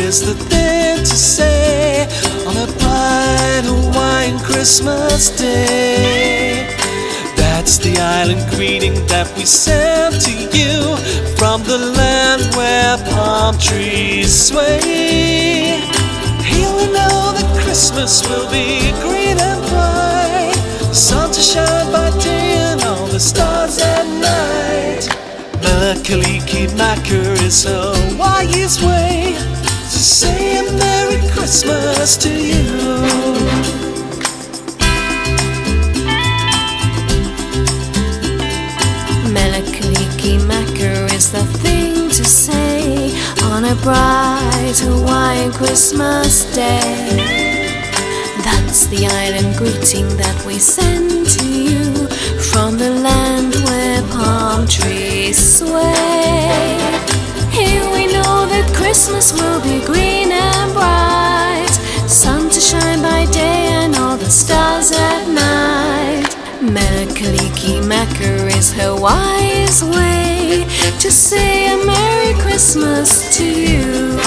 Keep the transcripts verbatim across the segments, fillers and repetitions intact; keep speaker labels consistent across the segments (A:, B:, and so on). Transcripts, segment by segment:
A: is the thing to say on a bright Hawaiian Christmas day. That's the island greeting that we send to you from the land where palm trees sway. Here we know that Christmas will be green and bright, sun to shine by day and all the stars at night. Mele Kalikimaka is Hawaii's way to say a Merry Christmas to you.
B: Mele Kalikimaka is the thing to say on a bright Hawaiian Christmas day. That's the island greeting that we send to you from the land where palm trees sway. Here we know that Christmas will be green and bright, sun to shine by day and all the stars at night. Mele Kalikimaka is Hawaii's way to say a Merry Christmas to you.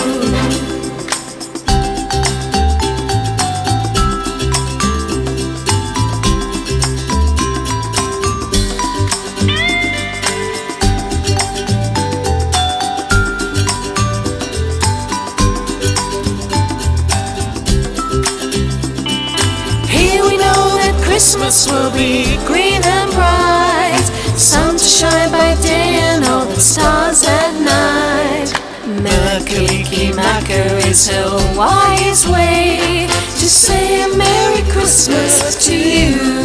A: Christmas will be green and bright, sun to shine by day and all the stars at night. Mele Kalikimaka is Hawaii's way to say a Merry Christmas to you.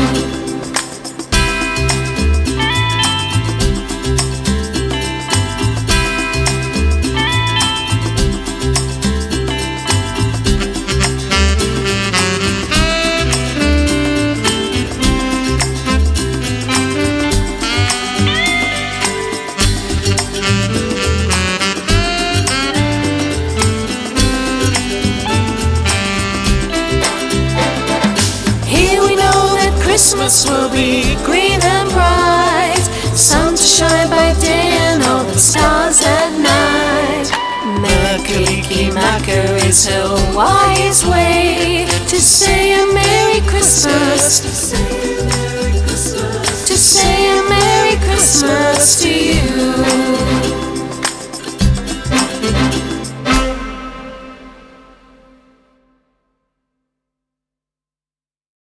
A: Christmas will be green and bright, sun to shine by day and all the stars at night. Mele Kalikimaka is Hawaii's way to say a Merry Christmas